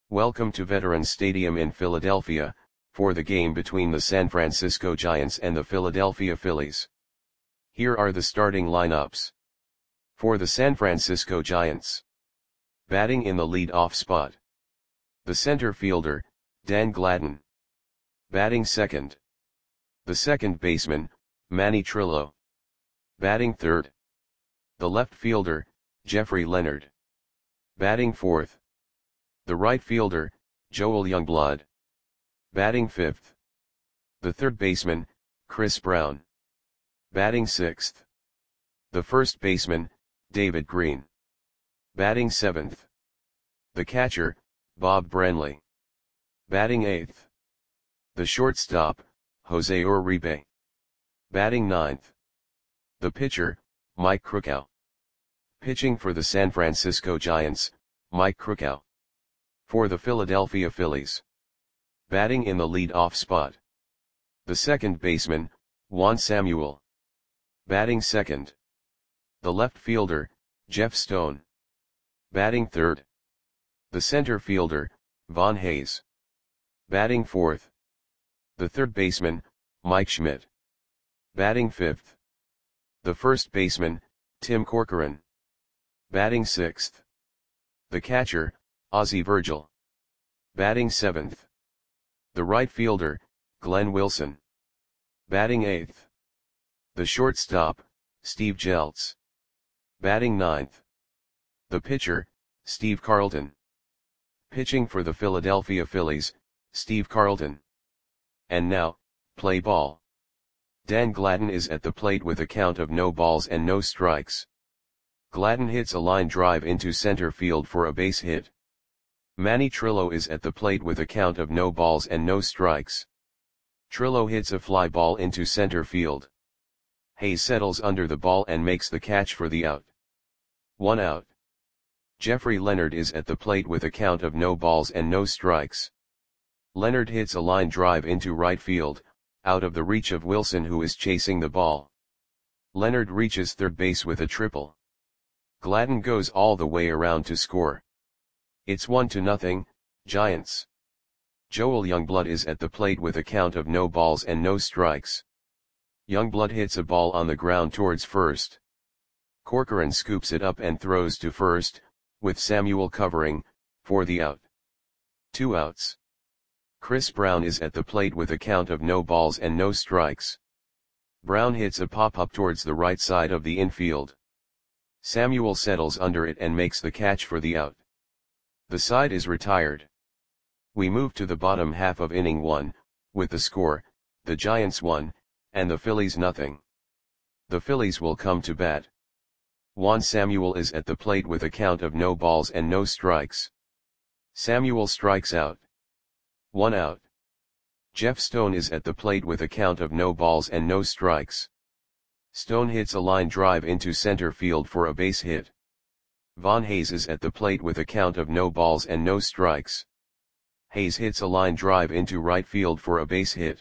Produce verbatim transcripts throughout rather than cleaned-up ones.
Welcome to Veterans Stadium in Philadelphia, for the game between the San Francisco Giants and the Philadelphia Phillies. Here are the starting lineups. For the San Francisco Giants. Batting in the lead-off spot. The center fielder, Dan Gladden. Batting second. The second baseman, Manny Trillo. Batting third. The left fielder, Jeffrey Leonard. Batting fourth. The right fielder, Joel Youngblood. Batting fifth. The third baseman, Chris Brown. Batting sixth. The first baseman, David Green. Batting seventh. The catcher, Bob Branley. Batting eighth. The shortstop, Jose Uribe. Batting ninth. The pitcher, Mike Krukow. Pitching for the San Francisco Giants, Mike Krukow. For the Philadelphia Phillies. Batting in the lead-off spot. The second baseman, Juan Samuel. Batting second. The left fielder, Jeff Stone. Batting third. The center fielder, Von Hayes. Batting fourth. The third baseman, Mike Schmidt. Batting fifth. The first baseman, Tim Corcoran. Batting sixth. The catcher, Ozzie Virgil. Batting seventh. The right fielder, Glenn Wilson. Batting eighth. The shortstop, Steve Jeltz. Batting ninth. The pitcher, Steve Carlton. Pitching for the Philadelphia Phillies, Steve Carlton. And now, play ball. Dan Gladden is at the plate with a count of no balls and no strikes. Gladden hits a line drive into center field for a base hit. Manny Trillo is at the plate with a count of no balls and no strikes. Trillo hits a fly ball into center field. Hayes settles under the ball and makes the catch for the out. One out. Jeffrey Leonard is at the plate with a count of no balls and no strikes. Leonard hits a line drive into right field, out of the reach of Wilson, who is chasing the ball. Leonard reaches third base with a triple. Gladden goes all the way around to score. It's one to nothing, Giants. Joel Youngblood is at the plate with a count of no balls and no strikes. Youngblood hits a ball on the ground towards first. Corcoran scoops it up and throws to first, with Samuel covering, for the out. Two outs. Chris Brown is at the plate with a count of no balls and no strikes. Brown hits a pop-up towards the right side of the infield. Samuel settles under it and makes the catch for the out. The side is retired. We move to the bottom half of inning one, with the score, the Giants one, and the Phillies nothing. The Phillies will come to bat. Juan Samuel is at the plate with a count of no balls and no strikes. Samuel strikes out. One out. Jeff Stone is at the plate with a count of no balls and no strikes. Stone hits a line drive into center field for a base hit. Von Hayes is at the plate with a count of no balls and no strikes. Hayes hits a line drive into right field for a base hit.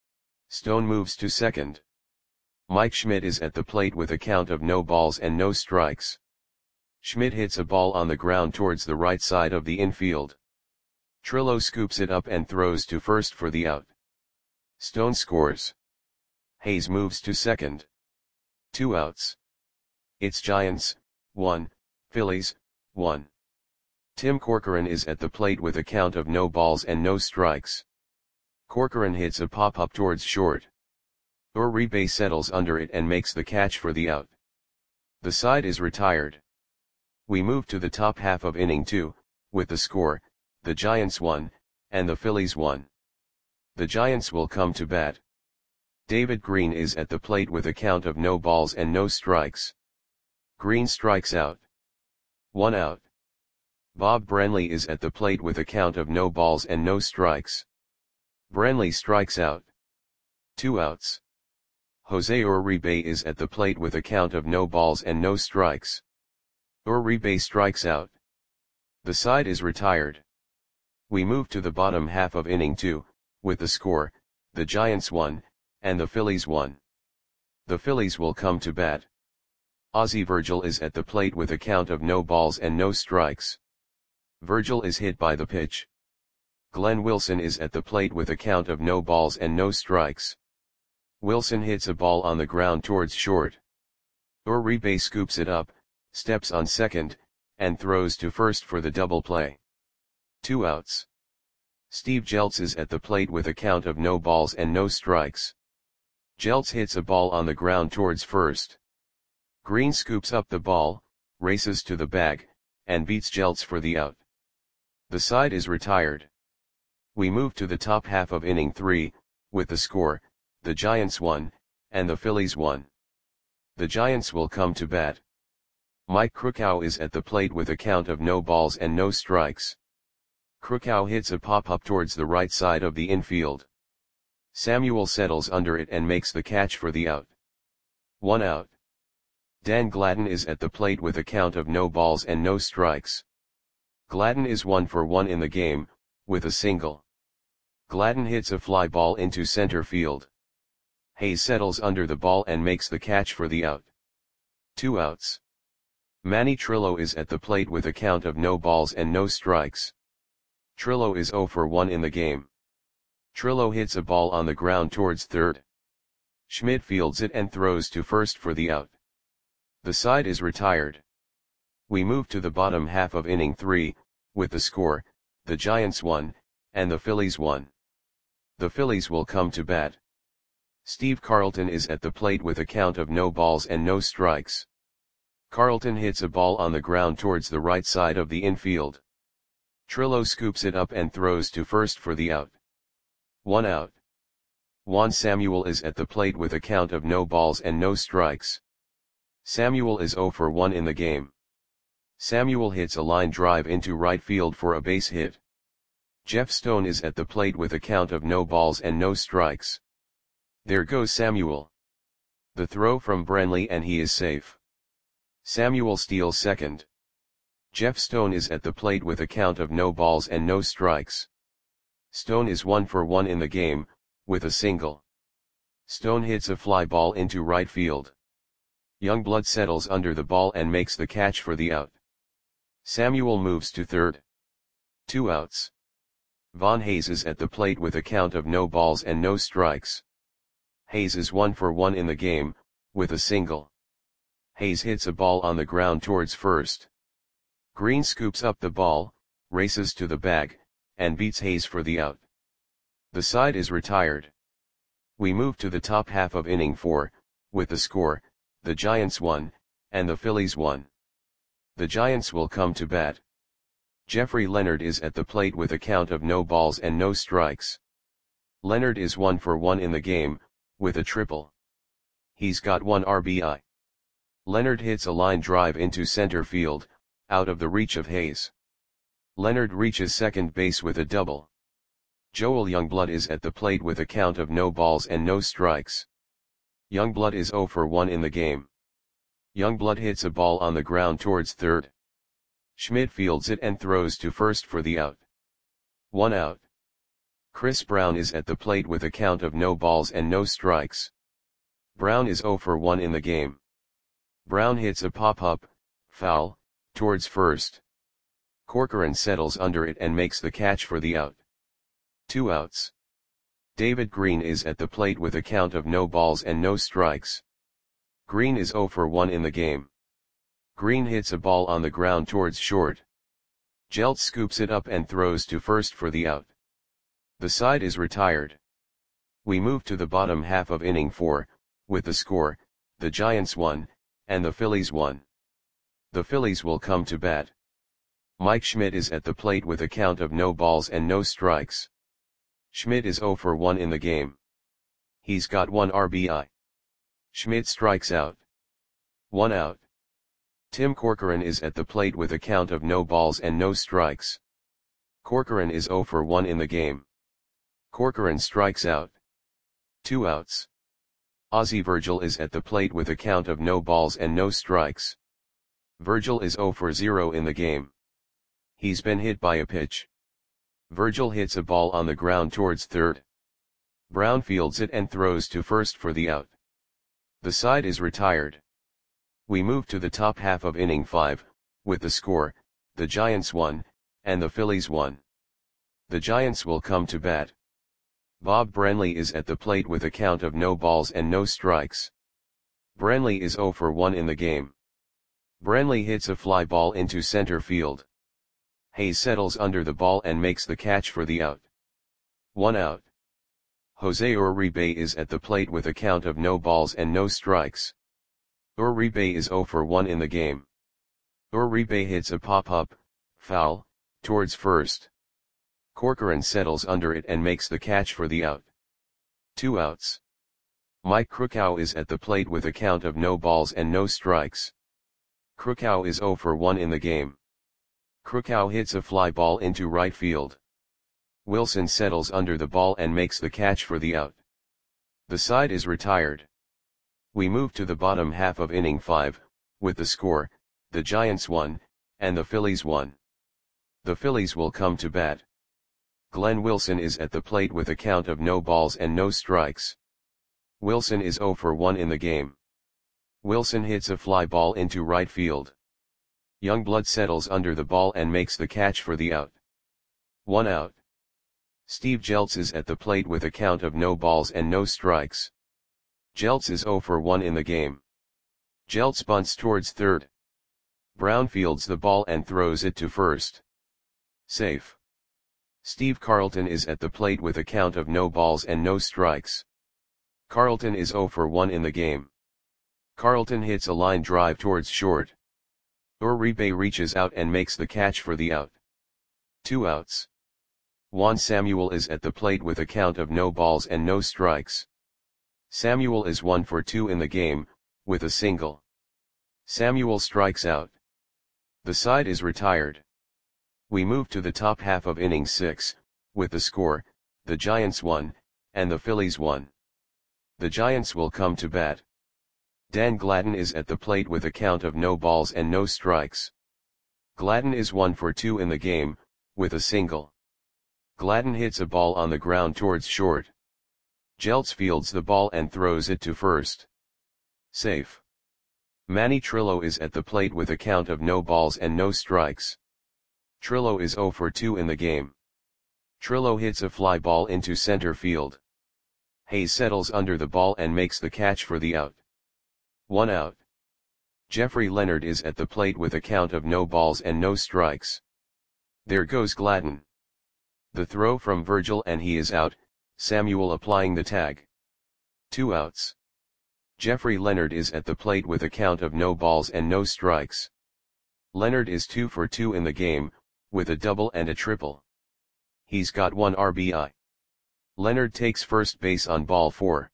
Stone moves to second. Mike Schmidt is at the plate with a count of no balls and no strikes. Schmidt hits a ball on the ground towards the right side of the infield. Trillo scoops it up and throws to first for the out. Stone scores. Hayes moves to second. Two outs. It's Giants, one, Phillies, one. Tim Corcoran is at the plate with a count of no balls and no strikes. Corcoran hits a pop-up towards short. Uribe settles under it and makes the catch for the out. The side is retired. We move to the top half of inning two, with the score, the Giants one, and the Phillies one. The Giants will come to bat. David Green is at the plate with a count of no balls and no strikes. Green strikes out. One out. Bob Branley is at the plate with a count of no balls and no strikes. Branley strikes out. Two outs. Jose Uribe is at the plate with a count of no balls and no strikes. Uribe strikes out. The side is retired. We move to the bottom half of inning two, with the score, the Giants one, and the Phillies one. The Phillies will come to bat. Ozzie Virgil is at the plate with a count of no balls and no strikes. Virgil is hit by the pitch. Glenn Wilson is at the plate with a count of no balls and no strikes. Wilson hits a ball on the ground towards short. Uribe scoops it up, steps on second, and throws to first for the double play. Two outs. Steve Jeltz is at the plate with a count of no balls and no strikes. Jeltz hits a ball on the ground towards first. Green scoops up the ball, races to the bag, and beats Jeltz for the out. The side is retired. We move to the top half of inning three, with the score, the Giants won, and the Phillies won. The Giants will come to bat. Mike Krukow is at the plate with a count of no balls and no strikes. Krukow hits a pop-up towards the right side of the infield. Samuel settles under it and makes the catch for the out. One out. Dan Gladden is at the plate with a count of no balls and no strikes. Gladden is one for one in the game, with a single. Gladden hits a fly ball into center field. Hayes settles under the ball and makes the catch for the out. Two outs. Manny Trillo is at the plate with a count of no balls and no strikes. Trillo is zero for one in the game. Trillo hits a ball on the ground towards third. Schmidt fields it and throws to first for the out. The side is retired. We move to the bottom half of inning three, with the score, the Giants won, and the Phillies won. The Phillies will come to bat. Steve Carlton is at the plate with a count of no balls and no strikes. Carlton hits a ball on the ground towards the right side of the infield. Trillo scoops it up and throws to first for the out. One out. Juan Samuel is at the plate with a count of no balls and no strikes. Samuel is zero for one in the game. Samuel hits a line drive into right field for a base hit. Jeff Stone is at the plate with a count of no balls and no strikes. There goes Samuel. The throw from Brenly and he is safe. Samuel steals second. Jeff Stone is at the plate with a count of no balls and no strikes. Stone is one for one in the game, with a single. Stone hits a fly ball into right field. Youngblood settles under the ball and makes the catch for the out. Samuel moves to third. Two outs. Von Hayes is at the plate with a count of no balls and no strikes. Hayes is one for one in the game, with a single. Hayes hits a ball on the ground towards first. Green scoops up the ball, races to the bag, and beats Hayes for the out. The side is retired. We move to the top half of inning four, with the score, the Giants won, and the Phillies won. The Giants will come to bat. Jeffrey Leonard is at the plate with a count of no balls and no strikes. Leonard is one for one in the game, with a triple. He's got one R B I. Leonard hits a line drive into center field, out of the reach of Hayes. Leonard reaches second base with a double. Joel Youngblood is at the plate with a count of no balls and no strikes. Youngblood is zero for one in the game. Youngblood hits a ball on the ground towards third. Schmidt fields it and throws to first for the out. One out. Chris Brown is at the plate with a count of no balls and no strikes. Brown is zero for one in the game. Brown hits a pop-up, foul, towards first. Corcoran settles under it and makes the catch for the out. Two outs. David Green is at the plate with a count of no balls and no strikes. Green is zero for one in the game. Green hits a ball on the ground towards short. Jeltz scoops it up and throws to first for the out. The side is retired. We move to the bottom half of inning four, with the score, the Giants won, and the Phillies won. The Phillies will come to bat. Mike Schmidt is at the plate with a count of no balls and no strikes. Schmidt is zero for one in the game. He's got one R B I. Schmidt strikes out. One out. Tim Corcoran is at the plate with a count of no balls and no strikes. Corcoran is zero for one in the game. Corcoran strikes out. Two outs. Ozzie Virgil is at the plate with a count of no balls and no strikes. Virgil is zero for zero in the game. He's been hit by a pitch. Virgil hits a ball on the ground towards third. Brown fields it and throws to first for the out. The side is retired. We move to the top half of inning five, with the score, the Giants won, and the Phillies won. The Giants will come to bat. Bob Branley is at the plate with a count of no balls and no strikes. Branley is oh for one in the game. Branley hits a fly ball into center field. Hayes settles under the ball and makes the catch for the out. One out. Jose Uribe is at the plate with a count of no balls and no strikes. Uribe is oh for one in the game. Uribe hits a pop-up, foul, towards first. Corcoran settles under it and makes the catch for the out. Two outs. Mike Krukow is at the plate with a count of no balls and no strikes. Krukow is oh for one in the game. Krukow hits a fly ball into right field. Wilson settles under the ball and makes the catch for the out. The side is retired. We move to the bottom half of inning five, with the score, the Giants won, and the Phillies won. The Phillies will come to bat. Glenn Wilson is at the plate with a count of no balls and no strikes. Wilson is oh for one in the game. Wilson hits a fly ball into right field. Youngblood settles under the ball and makes the catch for the out. One out. Steve Jeltz is at the plate with a count of no balls and no strikes. Jeltz is oh for one in the game. Jeltz bunts towards third. Brown fields the ball and throws it to first. Safe. Steve Carlton is at the plate with a count of no balls and no strikes. Carlton is oh for one in the game. Carlton hits a line drive towards short. Uribe reaches out and makes the catch for the out. Two outs. Juan Samuel is at the plate with a count of no balls and no strikes. Samuel is one for two in the game, with a single. Samuel strikes out. The side is retired. We move to the top half of inning six, with the score, the Giants won, and the Phillies won. The Giants will come to bat. Dan Gladden is at the plate with a count of no balls and no strikes. Gladden is one for two in the game, with a single. Gladden hits a ball on the ground towards short. Jeltz fields the ball and throws it to first. Safe. Manny Trillo is at the plate with a count of no balls and no strikes. Trillo is oh for two in the game. Trillo hits a fly ball into center field. Hayes settles under the ball and makes the catch for the out. One out. Jeffrey Leonard is at the plate with a count of no balls and no strikes. There goes Gladden. The throw from Virgil and he is out, Samuel applying the tag. Two outs. Jeffrey Leonard is at the plate with a count of no balls and no strikes. Leonard is two for two in the game, with a double and a triple. He's got one R B I. Leonard takes first base on ball four.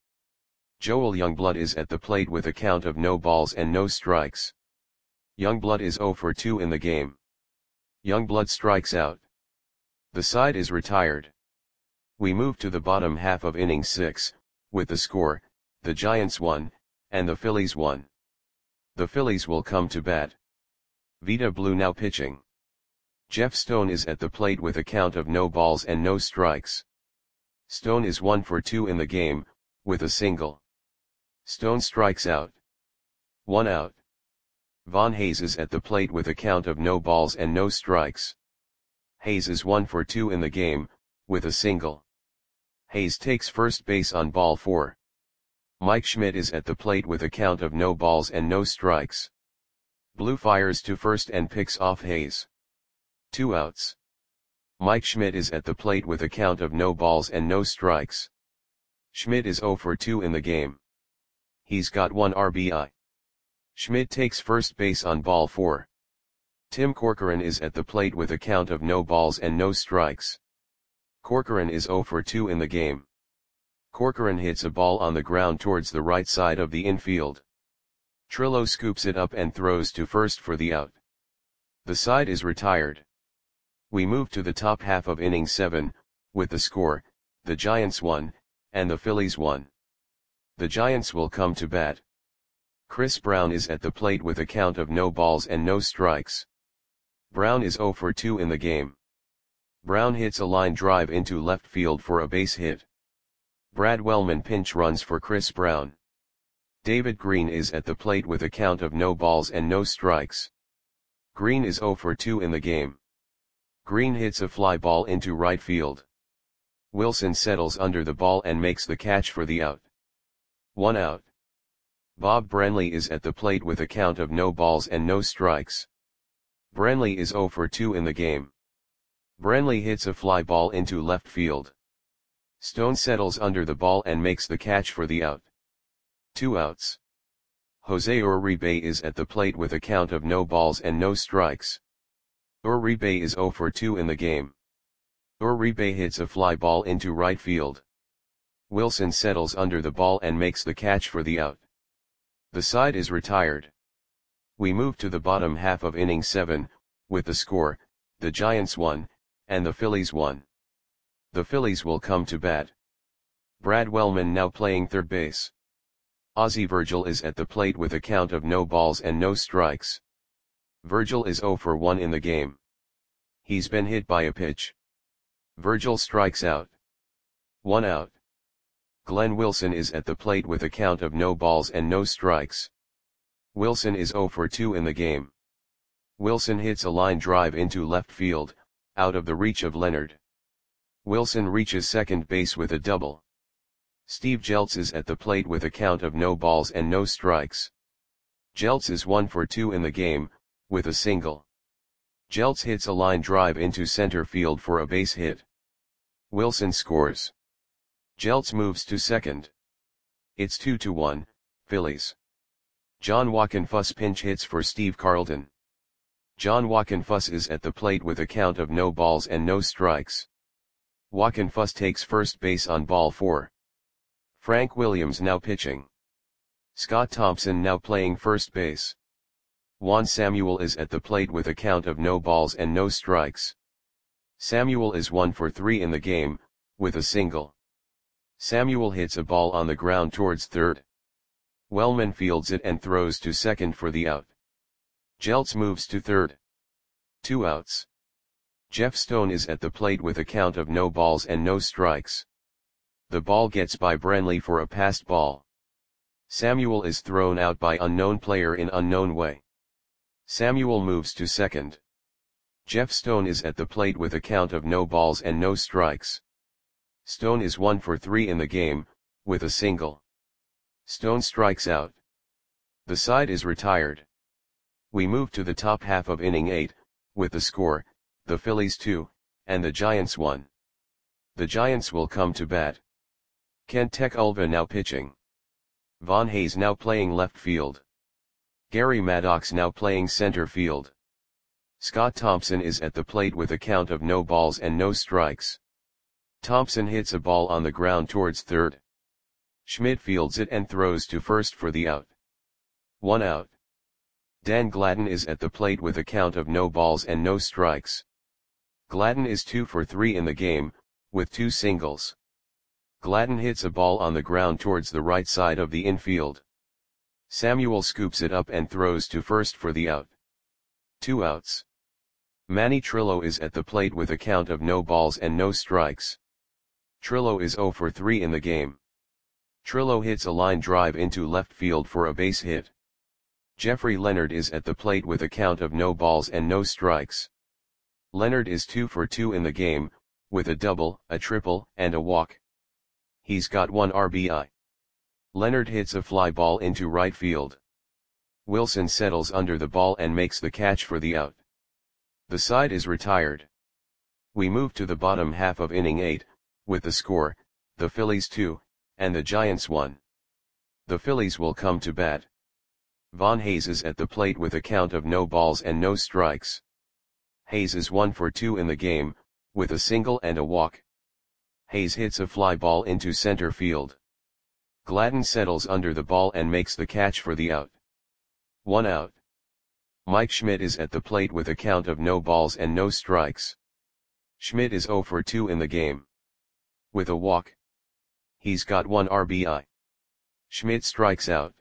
Joel Youngblood is at the plate with a count of no balls and no strikes. Youngblood is oh for two in the game. Youngblood strikes out. The side is retired. We move to the bottom half of inning six, with the score, the Giants won, and the Phillies won. The Phillies will come to bat. Vida Blue now pitching. Jeff Stone is at the plate with a count of no balls and no strikes. Stone is one for two in the game, with a single. Stone strikes out. One out. Von Hayes is at the plate with a count of no balls and no strikes. Hayes is one for two in the game, with a single. Hayes takes first base on ball four. Mike Schmidt is at the plate with a count of no balls and no strikes. Blue fires to first and picks off Hayes. Two outs. Mike Schmidt is at the plate with a count of no balls and no strikes. Schmidt is oh for two in the game. He's got one R B I. Schmidt takes first base on ball four. Tim Corcoran is at the plate with a count of no balls and no strikes. Corcoran is oh for two in the game. Corcoran hits a ball on the ground towards the right side of the infield. Trillo scoops it up and throws to first for the out. The side is retired. We move to the top half of inning seven, with the score, the Giants won, and the Phillies won. The Giants will come to bat. Chris Brown is at the plate with a count of no balls and no strikes. Brown is oh for two in the game. Brown hits a line drive into left field for a base hit. Brad Wellman pinch runs for Chris Brown. David Green is at the plate with a count of no balls and no strikes. Green is oh for two in the game. Green hits a fly ball into right field. Wilson settles under the ball and makes the catch for the out. One out. Bob Brenly is at the plate with a count of no balls and no strikes. Brenly is zero for two in the game. Brenly hits a fly ball into left field. Stone settles under the ball and makes the catch for the out. Two outs. Jose Uribe is at the plate with a count of no balls and no strikes. Uribe is zero for two in the game. Uribe hits a fly ball into right field. Wilson settles under the ball and makes the catch for the out. The side is retired. We move to the bottom half of inning seven, with the score, the Giants won, and the Phillies won. The Phillies will come to bat. Brad Wellman now playing third base. Ozzie Virgil is at the plate with a count of no balls and no strikes. Virgil is zero for one in the game. He's been hit by a pitch. Virgil strikes out. One out. Glenn Wilson is at the plate with a count of no balls and no strikes. Wilson is zero for two in the game. Wilson hits a line drive into left field, out of the reach of Leonard. Wilson reaches second base with a double. Steve Jeltz is at the plate with a count of no balls and no strikes. Jeltz is one for two in the game, with a single. Jeltz hits a line drive into center field for a base hit. Wilson scores. Jeltz moves to second. It's two to one, Phillies. John Wockenfuss pinch hits for Steve Carlton. John Wockenfuss is at the plate with a count of no balls and no strikes. Wockenfuss takes first base on ball four. Frank Williams now pitching. Scott Thompson now playing first base. Juan Samuel is at the plate with a count of no balls and no strikes. Samuel is one for three in the game, with a single. Samuel hits a ball on the ground towards third. Wellman fields it and throws to second for the out. Jeltz moves to third. Two outs. Jeff Stone is at the plate with a count of no balls and no strikes. The ball gets by Brenly for a passed ball. Samuel is thrown out by unknown player in unknown way. Samuel moves to second. Jeff Stone is at the plate with a count of no balls and no strikes. Stone is one for three in the game, with a single. Stone strikes out. The side is retired. We move to the top half of inning eight, with the score, the Phillies two, and the Giants one. The Giants will come to bat. Kent Tekulve now pitching. Von Hayes now playing left field. Gary Maddox now playing center field. Scott Thompson is at the plate with a count of no balls and no strikes. Thompson hits a ball on the ground towards third. Schmidt fields it and throws to first for the out. One out. Dan Gladden is at the plate with a count of no balls and no strikes. Gladden is two for three in the game, with two singles. Gladden hits a ball on the ground towards the right side of the infield. Samuel scoops it up and throws to first for the out. Two outs. Manny Trillo is at the plate with a count of no balls and no strikes. Trillo is zero for three in the game. Trillo hits a line drive into left field for a base hit. Jeffrey Leonard is at the plate with a count of no balls and no strikes. Leonard is two for two in the game, with a double, a triple, and a walk. He's got one R B I. Leonard hits a fly ball into right field. Wilson settles under the ball and makes the catch for the out. The side is retired. We move to the bottom half of inning eight, with the score, the Phillies two, and the Giants one. The Phillies will come to bat. Von Hayes is at the plate with a count of no balls and no strikes. Hayes is one for two in the game, with a single and a walk. Hayes hits a fly ball into center field. Gladden settles under the ball and makes the catch for the out. One out. Mike Schmidt is at the plate with a count of no balls and no strikes. Schmidt is zero for two in the game. With a walk. He's got one R B I. Schmidt strikes out.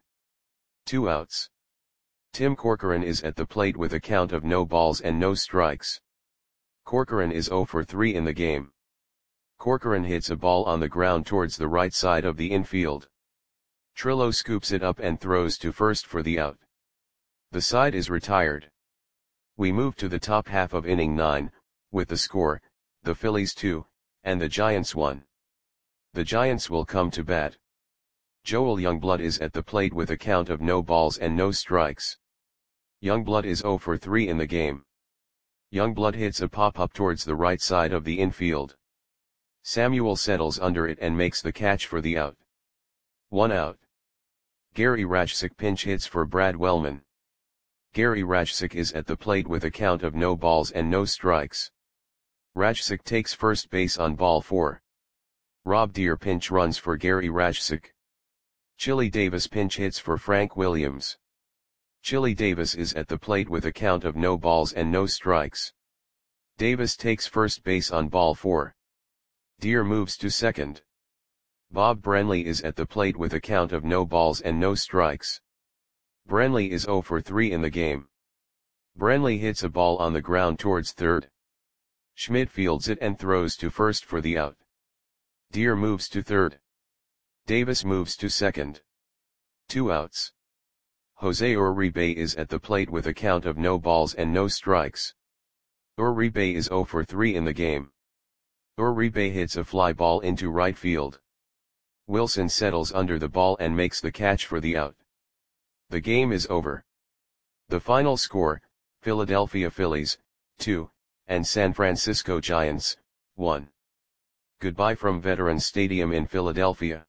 Two outs. Tim Corcoran is at the plate with a count of no balls and no strikes. Corcoran is zero for three in the game. Corcoran hits a ball on the ground towards the right side of the infield. Trillo scoops it up and throws to first for the out. The side is retired. We move to the top half of inning nine, with the score, the Phillies two, and the Giants one. The Giants will come to bat. Joel Youngblood is at the plate with a count of no balls and no strikes. Youngblood is zero for three in the game. Youngblood hits a pop-up towards the right side of the infield. Samuel settles under it and makes the catch for the out. One out. Gary Rajcic pinch hits for Brad Wellman. Gary Rajcic is at the plate with a count of no balls and no strikes. Rajcic takes first base on ball four. Rob Deere pinch runs for Gary Rajcic. Chili Davis pinch hits for Frank Williams. Chili Davis is at the plate with a count of no balls and no strikes. Davis takes first base on ball four. Deere moves to second. Bob Brenly is at the plate with a count of no balls and no strikes. Brenly is zero for three in the game. Brenly hits a ball on the ground towards third. Schmidt fields it and throws to first for the out. Deere moves to third. Davis moves to second. Two outs. Jose Uribe is at the plate with a count of no balls and no strikes. Uribe is zero for three in the game. Uribe hits a fly ball into right field. Wilson settles under the ball and makes the catch for the out. The game is over. The final score, Philadelphia Phillies, two, and San Francisco Giants, one. Goodbye from Veterans Stadium in Philadelphia.